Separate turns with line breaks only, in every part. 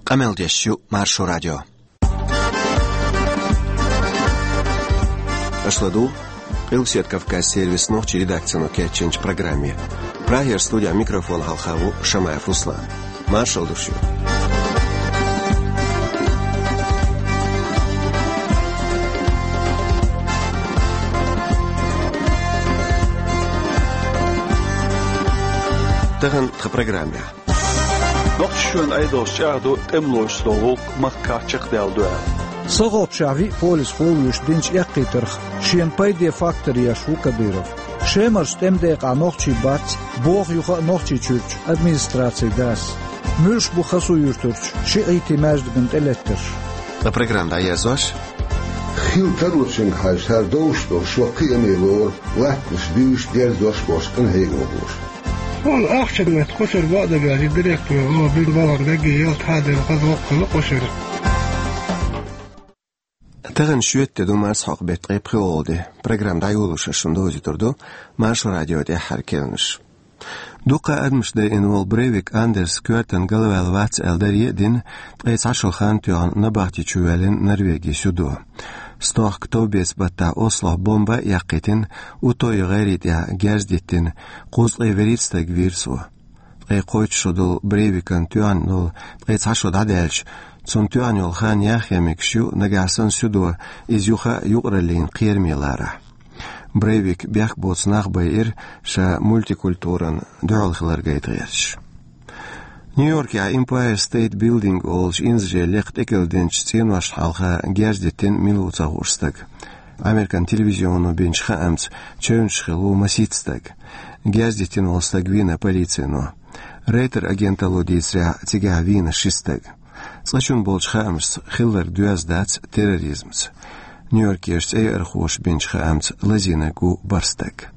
Qameldeshu Marsho Radio. Ашладу, Илсет Кавказ сервис ночи редакцию Кетченч программе. Прагер студия микрофон Халхаву Шамаев Руслан. Маршал души. Таган в программе.
Ночью айдос чаду темлош словок маккачек делдуэ.
Согоп шави полис холюш динч якитерх шен пайде фактория шукадыров. Шемар стемдек анохчи бац бог юха нохчи чурч администрации дас. Мюш бухасу юртурч ши айти мәждігін элеттер.
На программе аязош.
Хил таручен хайшар доушто шоки эмелор латнш дюш дерзош бошкан хейгобош.
Он ахчагнет кошер вада гари директор о бир балар даги ялт хадер казоққаны кошер.
Таган шуетте ду марс хақбет қипқиолде. Программ дайулуша шундози турду. Маршо радио де харкелнш. Дуқа адмшде инвол бревик Андерс Кёртен галвел вац элдерие дин тғейц ашыл хан тюан набахти чуэлин Норвегии сюду. Стох ктобес бата Осло бомба яқитин утой ғерит я герздиттин қузғи веритстаг вирсу. Тғей қойч шудул бревикан тюан нул тғейц ашыл дадельч цун тюан юл хан яхемик шу нагасын сюду из юха юғралин қирмилара. Брейвик бях боцнах байир ша мультикультуран дуалхлар гайтгерш. Нью-Йорк я Empire State Building олж инзже лехт экелденч ценваш халха герздетен минуцагурстаг. Американ телевизиону бенчха амц чөншхилу маситстаг. Герздетен олстаг вина полицину. Рейтер агента лодисря тига вина шистаг. Слачун болчха амц хиллер дуяздац терроризмц. Нью-Йорк ешт эрхош бенчха амц лазинагу барстаг.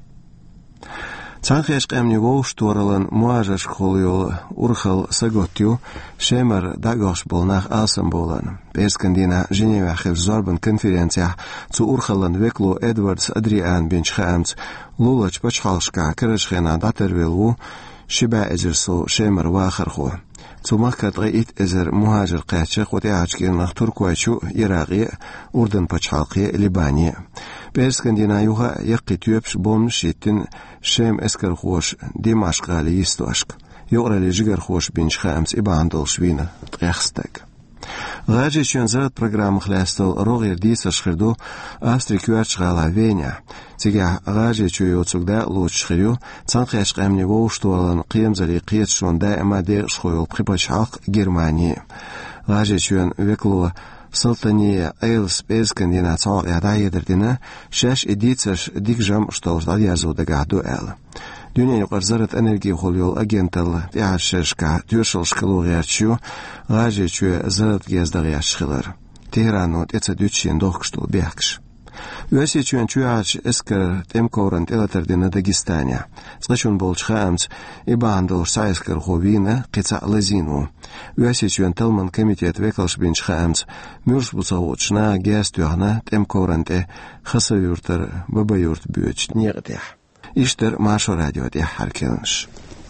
Цанхеш камни воуш торалан муажаш холиол урхал саготю шемар дагош болнах алсам болан. Перскандина Женева хевзорбан конференция цу урхалан векло Эдвардс Адриан бенчха амц лулач пачхалшка кырышхена датырвелу шиба эзерсо шемар вахархо. Цумахкат غيت إزر مهاجر قاتشق وتعاجكين نختور كويشو إراقي أردن بچالقي لباني بيرسكندينا يوها يقي تيوبش بوم شيتن شام اسكر خوش ديماشق غالي يستواشق يقرأ لجيجر خوش بينش خامس إباندول شوينة تغيخستك غاجي شون زرد программ خلاستل روغير ديسر شخردو أستري كوارش غالا فينيا تيجا غاجي چويو تسوغدا لوچ شخريو تنقيش قامني ووشتوالن قيم زلي قيت شون دائما دي شخويو بخيباش حق جرماني غاجي شون ويكلو سلطانية ايلس بيزكندينا تعاق يعدا يدردنا شاش اديتسش ديك جام شتولش دال يازو دقاعدو ال دنيا يقر زرت انرجي خوليول اجنتل تعششكا تيرشل شخلو غيرتشو غاجي چو زرت گيزدا غيرشخلر تهرانو تيتsa دوتشين دوخشتو بيحكش Üyesi çün çüyaç esker temkoran telaterdina Dagestania. Slachun bolchhamts ibandol sayskar hovina qitsa lazinu. Üyesi çün talman komitet vekalsh benchhamts mürsbutsavochna gestühna temkorante khasayurtar babayurt büyüç niyete. İşter Marşo Radio de harkelniş.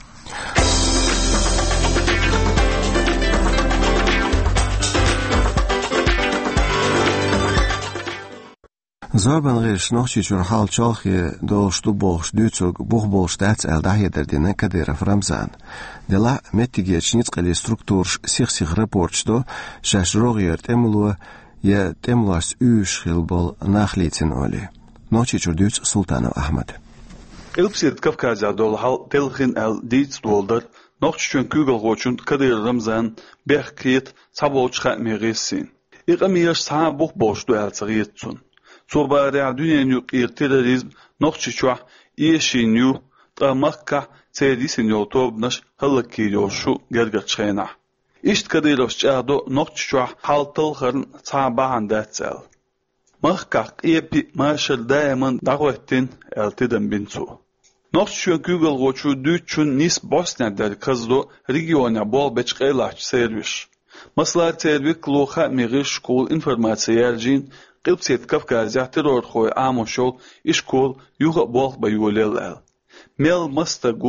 Zorban giriş nohçiçur hal çalxi dolştu boğş düçug buğbolş dats el dahiyederdine Kadyrov Ramzan. Dela mettigeç nitqali struktur six raportsto şaş roğyert emulu ya temlas üş xilbol naxlitin oli. Nohçiçur düç Sultanov Ahmed.
Ilpsit Kafkazya dol hal telxin el diç doldur nohçiçun Google goçun Kadyrov Ramzan berkit saboç xatmeresin. İqamiyаш sa buğbolş do el tsagitsun. Sobara dünyanın terrorizm nohçiçwa yeşinyu tamakka çedisin yotobnaş halkiyo şu gergaçena. İşt Kadyrov nohçiçwa haltılğın sabahan datsel. Mahkak epi marshal daimon dağwetin eltiden binsu. Nohçiçwa Google goçu düçün nis Bosniya'da kızdo regiona bol beçqelaç servis. Maslar tervik loha miri şkol informatsiyerjin Qilpset Kafkazya terror khoy amosho ishkol yuga bol bayolel. Mel mastagu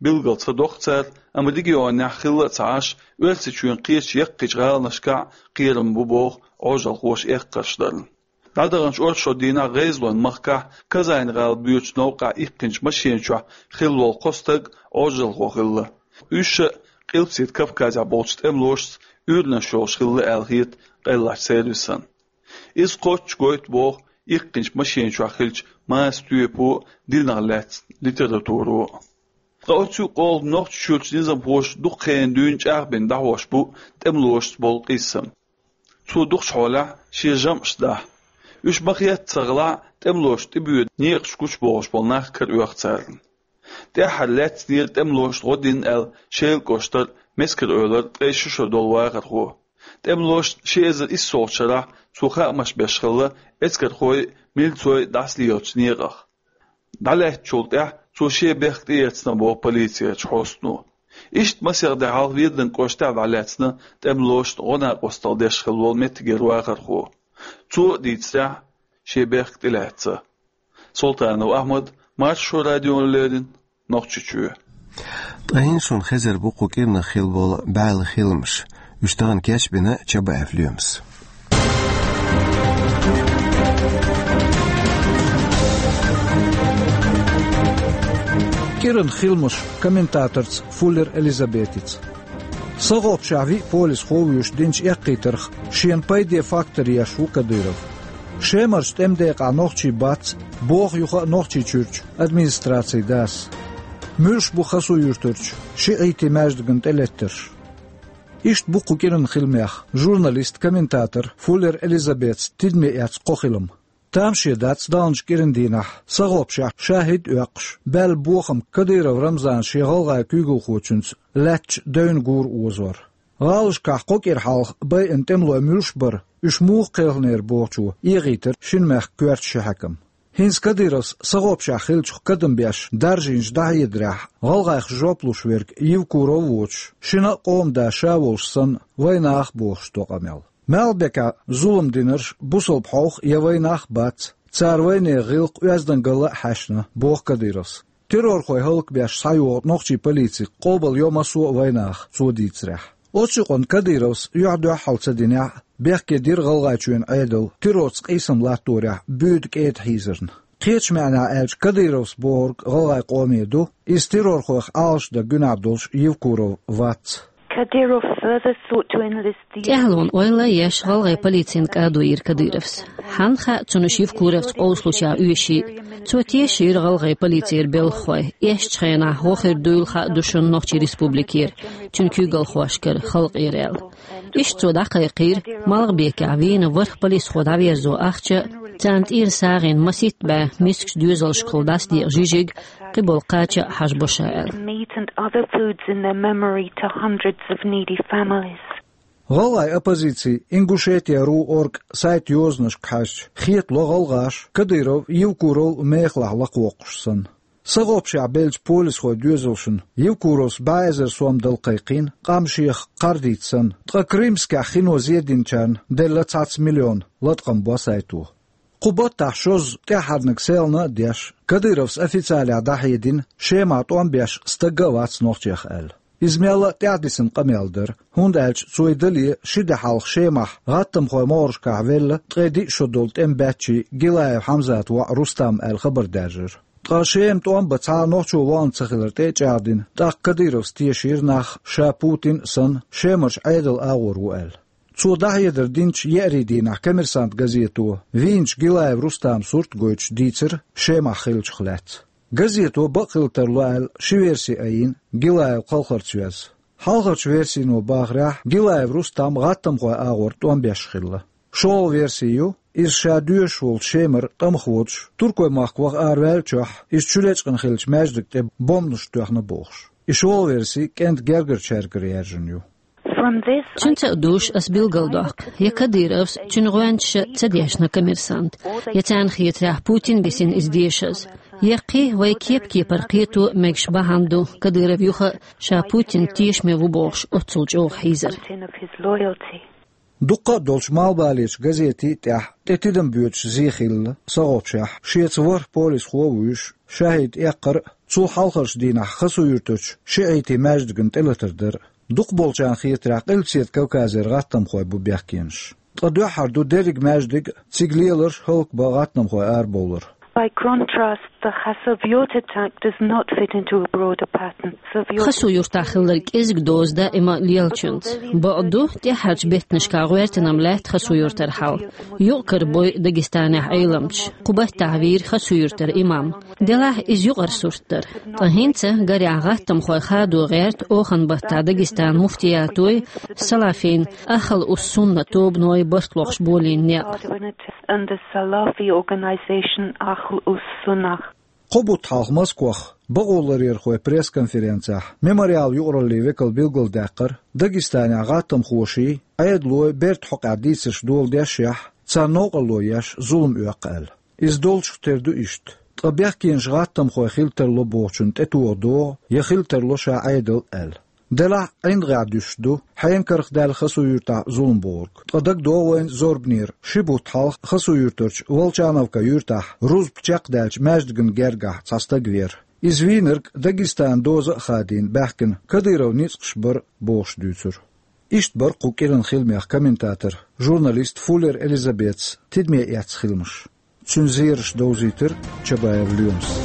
bilgalsa doqtsar, ama digi o nakhilla taash, ölse çün qiç yaqqiç qalnashka qirim bu boq, ojal xoş eqqashdarın. Dadağınç orço dina gayzlon mahka, kazayn qal büyüç noqa iqqinç maşinçwa, xillol qostag, ojal xoxilla. Üçe qilpsit Kafkaza bolçt emloş, ürlen şoş xilla elhit, qellaç servisan. Is qoç goyt boq, iqqinç maşinçwa xilç, mas tüypu, dilnarlat, literaturu. Qawtsu qol noq çülç nizam hoş, duqqen dünç ağben dahoş bu, emloş bol qisam. Su duq xola, şirjam şda. Üç bakiyat sağla, temloş tibüyüd, niyeq şkuç boğuş bolnaq kır uaqtsarın. De hallet niyel temloş godin el, şeil koştar, meskir öler, qeşişo dolvaqat xo. Temloş şeizir is soğçara, suqa amaş beşqılı, etskir xoy, miltsoy dasliyoç niyeqaq. Dalet çolda, su şey beqti yetsna boğ polisiya çhostnu. İşt masiyaqda hal virdin koşta valetsna, temloş ona qostal deşqıl bol metigir waqat xo. Tu ditsya şebek diletsa. Sultanov Ahmed Marşo radyolarının noqçuçu.
Tayin şun xezer bu qukirna xil bol ba'l xilmiş. Üçtağın keşbine çaba efliyemiz.
Kirin xilmiş kommentatorts Fuller Elizabethits. Sağopşavi polis xovuyuş dinç eqqitırx, şenpaydiye faktoriya şu Kadyrov. Şemarş temdeyq anoqçi bats, boğ yuxa noqçi çürç, administrasiy das. Mürş bu xasu yurtırç, şi eyti məjdgın telettir. İşt bu qukirin xilmex, jurnalist, kommentator Fuller Elizabeth tidme ets qoxilım. Tam şedats dalınç kirindinah, sağopşah şahid öqş, bel boğım Kadyrov Ramzan şeğalğay kügül xoçunç, lätç dön gur uzor. Galışkah qokir halq bay entemlo mürşbir, üç muğ qelner boğçu, iğitir şinmex kvert şehakım. Hins Kadyrovs sağopşah xilçuk kadın beş, darjinç dahidrah, galğayx jopluş verk yivkurov uç, şina qomda şavolşsan, vaynaq boğş toqamel. Melbeka zulüm dinir, busolp hoq yavaynaq bats, Tsarvayne gılq özden gılı haşna, boğ Kadyrovs. Terror xoy halk beş sayot noqçi politik qobal yomasu vaynaq, suditsrah. Oçuqon Kadyrovs yuhdu halça dinah, bexke dir galğayçuen aydıl, terrorts qisam laturah, büyük et hizirn. Qeç məna elç Kadyrovs borg galğay qomedu, is terror xoy alşda günabdolş yivkurov vats.
Kadyrov further sought to enlist the...
Тяглон ойла еш галгай полициин кадуир Кадыровс. Хан ха цунушив куровс олслуча уеши. Цотешир галгай полицейр белхой. Еш чхена хохер дуйлха душун нохчи республикир. Чункü галхошкер халq ирел. Иш цода qayqir малг bekavin варх полис xodaverzo ахча цант ир сагин масит ба миск düzel школдас ди жижиг qibol qacha hajboshael.
Meat and other foods in their memory to hundreds of needy families.
Galay opozisiya Ingushetia.ru.org sayt yoznuş qash, xiyetlo galgash, Kadyrov yivkurov meexlahlaq oquşsan. Sağopşa belç polis xoy düzelşin, yivkurovs baezer som dalqayqin, qamşiq qarditsan, tqakrimska xinozedinçan, della 3 milyon, latqam basaytu. Qubat tahşoz tehadnik selna desh, Kadyrovs ofitsialia dahidin, shemat 15 stagavats noqchex el. İzmiyalla teadisin qameldir, hund elç suydali şide halq shemah, ghattam xoy morshka vella, tqedi shodolt embatchi, Gilayev Hamzat wa Rustam el xabardajir. Tqashem toan batsa noqchu wan tsakhilr teçadin, taq Kadyrovs tieshir nach, sha Putin san, shemarch aydal awur el. Cu dahieder dinç yeridī nach Kommersant gazetu, viņš Gilayev Rustam surtgoyč dīcer, shemah xilch xlēt. Gazetu baqiltar lael šiversi ayin, Gilayev qalqarčvez. Halqarč versi no baqrah, Gilayev Rustam ghattam qoy ağort 15 xilla. Şol versiyu, iz şadüş ol şemir tamxvoç, turkoy maqvaq arvelçoh, iz çüleçqin xilch məjdikte bomnuş tuaqna boğş. İşol versi kent gerger çergir yerjinyu.
Чунца душ асбилгалдак. Я Кадыровс чунгуанч цадешна коммерсант. Я цанхитрах Путин бесин издешаз. Я қи вай кепки парқету мегшбаханду Кадыров юха ша Путин тишме вубош отцулчох хизер.
Duqqa dolç malbalech gazeti tah tetidem büyüç zixil sağopşah şietsvor polis xovuyuş شاهد يقر صو حلقرش دينا خسو يرتوش شعيتي ماجدقن تلتردر دوق بولجان خيتراق إلسيت كوكازير غاتم خوي بو بيحكينش قدو حردو ديريق ماجدق تسيقليلر هلق بغاتم خوي بولر.
By contrast, the Khasaviyot attack does not fit into a broader pattern.
خسو يرتاخلك إزق دوز دائما ليلچنت بعدو تحرج بيتنش كاغويرتنام لات خسو يرترحال يقر بوي داغستانح ايلمش قبه تعبير خسو يرتر إمام دلاه إز يقر سورتر طهينت غريع غاتم خوي خادو غيرت أوخن بطا داغستان مفتياتوي سلافين أخل السنة توب نوي بطلوخش بولين نيال
and the Salafi organization Ahl us-Sunnah.
قبوت حالق مسكوخ بغولر يرخوي بريس كونفرنساح ميموريال يقرلي ويكل بيلغل داقر داغستاني غاتم خوشي ايد لوي بيرت حق عديسش دول داشيح تسانوق اللوياش ظلم اقل از دولش تردو اشت طبيخ كينش غاتم خوي خيلتر لو بوچن تتو دو يخيلتر لو شا ايدل ال دلا عند غادوش دو حين كرخ دال خسو يرتا ظلم بورغ قدق دو وين زوربنير شبوت حالق خسو يرتوش والچانوكا يرتاح روز بچاق دالش ماجدگن گرگاح تستگوير إزوينرك داغستان دوزة خادين باحكن كديرو نيسقش بر بوش دوتر إشت بر قوكيرن خيلميخ كومنتاتر جورناليست فولر إليزابيتس تدمي إعتس خيلمش تسنزيرش دوزيتر تشباير ليومس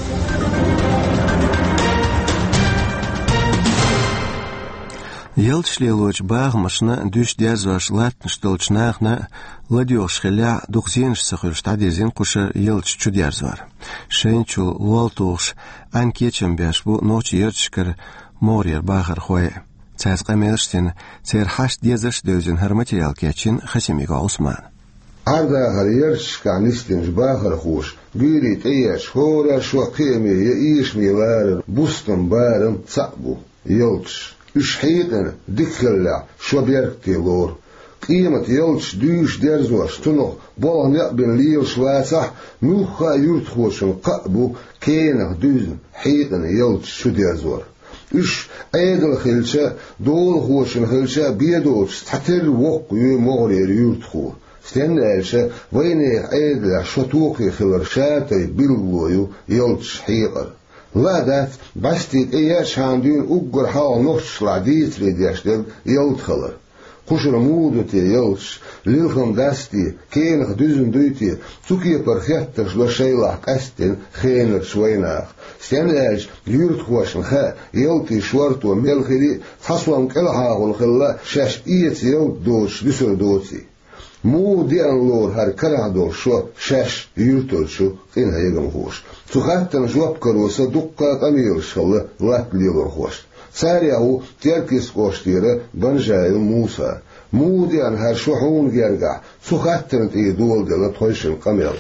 يلتشليلوش باغمشنا دوش ديازواش لاتنش دولچناخنا لديوش خليع دوخزينش سخيرش تعديزين قوشا يلتش چو ديازوار شينچو والتوش انكيچم بياش بو نوچ يرچكر مورير باغر خوي تاز قميلشتين تير حاش ديازش دوزين هر ماتريال كيچين خسيميغا عثمان
عرضا هريرش كانيستين باغر خوش بيريت ايش هورا شو قيمي يئيش ميلار بوستن بارن صعبو يلتش إشحيقنا دكلا شو بيركتي لور قيمة يلتش دوش درزوش تنو بوغن يقبن ليل شواسح نوخا يرتخوشن ققبو كينه دوزن حيقنا يلتش شو درزور إش أيدل خلشة دول خوشن خلشة بيدوش تحتر وق يمغرير يرتخو ستنالشة وينيخ أيدل شطوقي خلرشاتي بلغويو يلتش حيقر لا دات بستيت اياش هاندين اقر حال نوش لعديت ريدياشتل يلتخلر قشر مودتي يلتش للخم داستي كينخ دوزن دويتي توكي برخيتش لشيلح قستن خينر شويناخ ستنلاج يرتخوشن خا يلتي شورتو ملخري تحصوان كلها والخلا شاش ايت يلت دوش بسر دوتي مو ديان لور هر كره دور شو شاش يرتل شو قين هيغم خوش تخاتن جواب كروسا دقا قميل شل لات ليلور خوش ساريهو تركيس قوشتيره بنجايل موسى مو ديان هر شو حون جرجع تخاتن تي دول دل تويشن قميل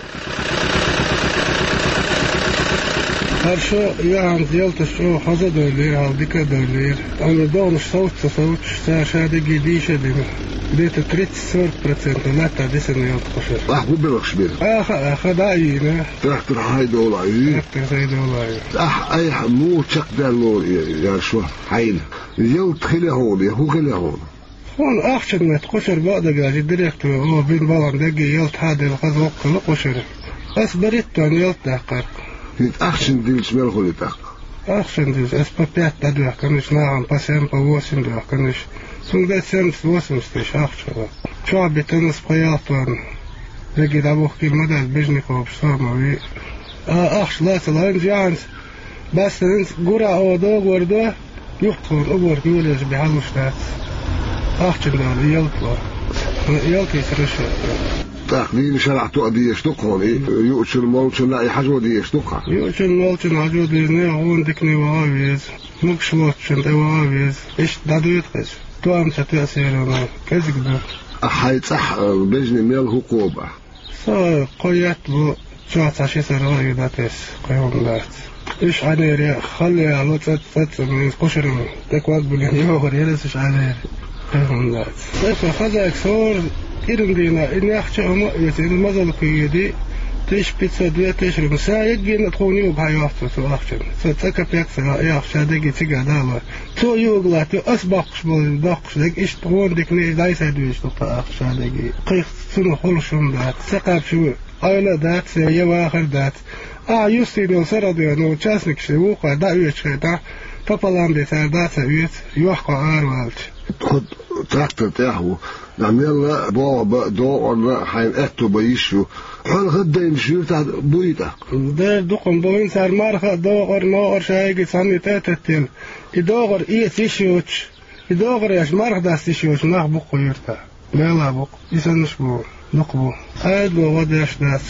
هر شو يعني ديالت شو حظا دولير هالديك دولير أنا دون صوت شادي جديشة دي ديت 30% لا تعديسن يالت قشر
أحبو بلغش بير
داينا
تحت هاي دولاي أي مو تشك دالور يا شو حين يالت خلي هون هو خلي هون
هون أحشد ما تقشر بعد جاجي ديريكتو هو بين بالان دقي يالت هذا الخزوق لقشر بس بريتو أن يالت دقر
أحسن ديلش ملخولي تاق
أحسن ديلش أسبابيات تدوح كنش ناعم بسيم بواسم دوح كنش سنجد سنس واسم ستيش أحشد شو بيتنس بياطان لقي دابوخ كي مدى بجنكو بسامة وي أحش لا سلان جانس بس ننس قرع أودوغ وردوه يحطون أبور ميوليش بحالوشتات أحشد دول يلقي سرشة
تقديم شرع تؤدي يشتقه يؤشر الموت لا حاجة دي يشتقها
يؤشر الموت حاجة دي نعون دكني وعاويز مكشوات شنت وعاويز إيش دادو يتقش توام ستأسيرنا كذك ده
أحيت صح بجني ميل حقوبة
قويت بو شوات عشي سروا يداتيس قيوم دات إيش عنيري خلي على تت من قشر تكوات باليوغر يلسش عنيري قيوم دات إيش خذا إكسور إيرن دينا إني أحكي أما يتين مازال كيدي تيش بيتزا دوية تيش رمسا يجينا تخوني وبهاي وقته تو أحكي ستسكر بيكسا يأخشى دقي تيجا دالا تو يوغلا تو أسبقش بالبقش دق إيش تخون دقني دايسا دويش تقطع أخشى دقي قيخ سنو خلشم دات سقاب شو أولا دات سيا واخر دات Justino Saradino участник шивуха, да уечхета, пополам де сардата ует, юахка арвалт.
خد تراكتور تاعو نعمل بابا دور حين اتو بيشو حال غدا يمشي تاع بويتا
ده دقم بوين صار مارخ دور نور شايق سامي تاتل يدور تيشوش يدور ياش مارخ داس تيشوش ناخ بوق يرتا لا بوق يسنش بو نقبو هاد بو وداش داس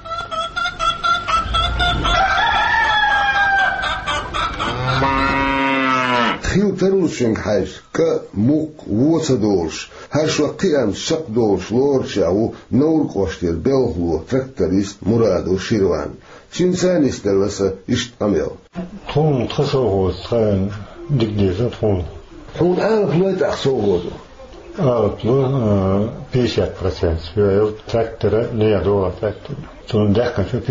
خيو تروشن حاج كموك وصدورش هرشو قيام شق دورش لورشاو نور قوشتير بلغلو تراكتوريست مرادو شيروان شنسان استلسا اشت اميل
تون تخصوغوز خان ديكديزا تون
عارف لويت اخصوغوزو
لو 50% سويل تراكتورا نيادولا تراكتور تون داكن شو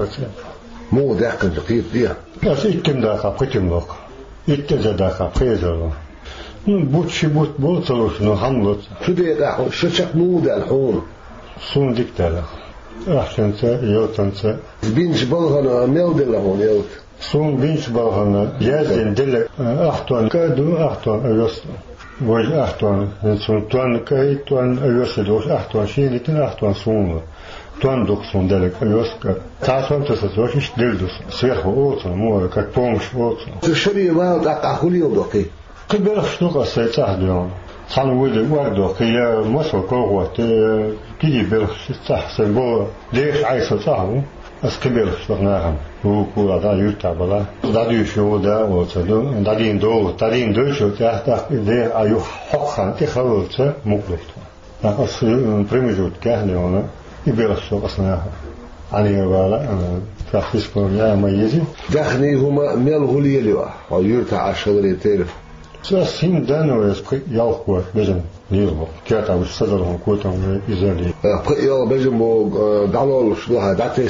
50%
مو داكن تقيت ديا
بس اتم داكا قتم لوك اتجداكا قيزلو بوتشي بوتلوش نحملت
شو ديتا ششق مودا الحون
سون ديكتالا احسنتا يوتنتا
بينش بلغنا ميلدلا هون يوت
سون بينش بلغنا يازين دل احتوان كادو احتوان ايوستو وج احتوان سون توان كاي توان ايوستوش احتوان شينيتن احتوان سون توان دوك سون دلك ايوسكا تاسون تسوش دلدوس سيرخو اوتن مو как помощь اوتن
تشري واو اخوليو دوكي
كبر شنو ساعه اليوم خلوي وردو كي مسو كوغوت كي بيرخ صح سمبو ليش عايشه صاحو اس كبر شناهم هو كولا دا يوتا بلا دا ديشو دا وتدو دادين دو شو تحت دي ايو حقا تخلص مقلوت اس بريمجوت كهليونا يبيرخ شو اصناها علي ولا فاسكو يا ميزي
دخني هما ملغولي لوا او يرتا عشرة تلف
سين دانو يسقي يالقوا بجن نيربو كاتا وصدرهم كوتهم يزالي
يلا بجن بو دالولش دوها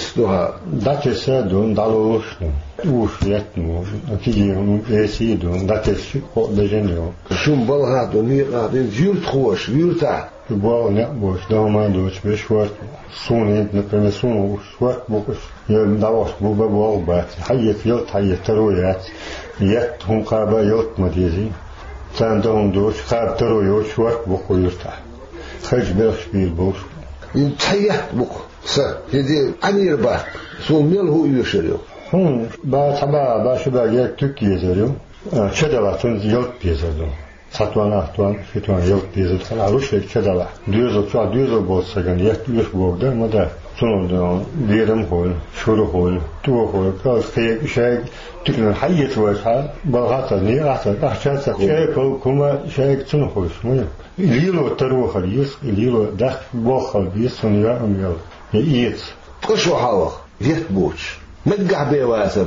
داتيس
دون دالولش وش يتنو كيجيهم يسيدون داتيس بجنيو
شوم بالها دونيرا دين جيرت خوش يرتا
بو نبوش دوما دوش بشوات سوني نبرم سون وشوات بوكش يوم داوش بو بوالبات حيت يوت حيت ترويات يت هم قابا يوت مديزي تاندون دوش قاب ترويوت شوات بوكو يرتا خرج بيرش بيل بوش
يتحيت بوكو سا يدي عنير با سون ميل هو يشريو
هم با تبا با شبا يك تكي يزريو شدواتون يوت بيزردو ساتوان فيتوان يوت بيزد خلاص كذا دوزو بوسجن يش بوغدا مدا سونو ديرم هول شورو هول تو هول كاس كي شيء تكن حيت وجهها بغاتا نياتا احشات شيء كوما شيء تنو هول مو ليلو تروح ليلو دخ بوخل بيسون يا اميل ييت
كشو حاوخ يتبوش نقع بيواسب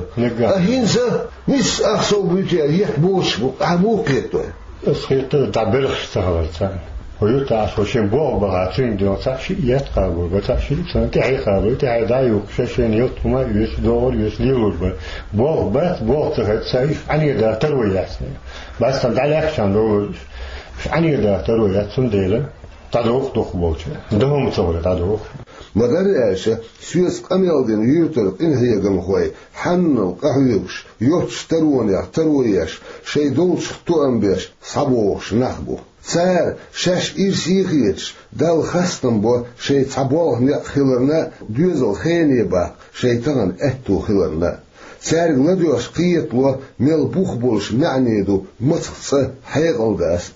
هينسا مش اخسو بيتي يتبوش عموكيتو
اسخيت تعبرخ استغلتان ويوتا شوشين بوغ بغاتين دون تاشي يتقابل بتاشي سنتي قابل تاع دايو شاشين يوتما يس دور يس ليور بوغ بات بوغ تخت سايف اني دا ترويات بس تدعي عشان دور اني دا ترويات سنديله تدوخ دوخ دهم تصور تدوخ
مدار عيشة سويس قميلدين يوتر إن هي جمخوي حن وقهويوش يوتش تروياش شي دولش توأم بيش صبوش نخبو سار شاش إرسيخيتش دال خستن بو شي تبوه خلرنا دوزل خيني با شي تغن اتو خلرنا سار غلدوش قيتلو ميل بوخ بولش معنيدو متخصة حيقل داس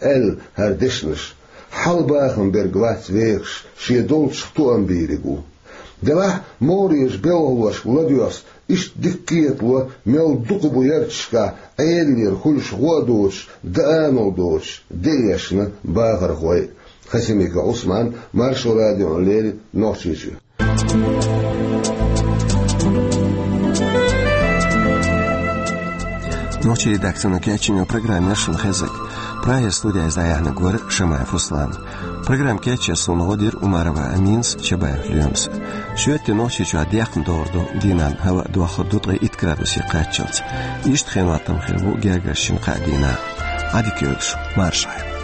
هردشنش حلباخن برغوات ويخش شي دولش توأم بيريقو دلا موريش بيلغوش غلدوش إش دكيتلو ميل دقبو يرتشكا أيلير خلش غودوش دانودوش ديشنا باغر خوي خسيميك عثمان مارشو راديو ليل نوشيجي
Ночи редакцию кеченю программе Шун Хезек. Прая студия Заяхна Гор Шамаев Услан. Программ кече Суногодир Умарова Аминс Чабаев Люмс. Шуетте ночи чу адьяхн дорду динан хава 2 градуси качылц. Ишт хенватам хербу географшин кадина. Адикюш Маршай.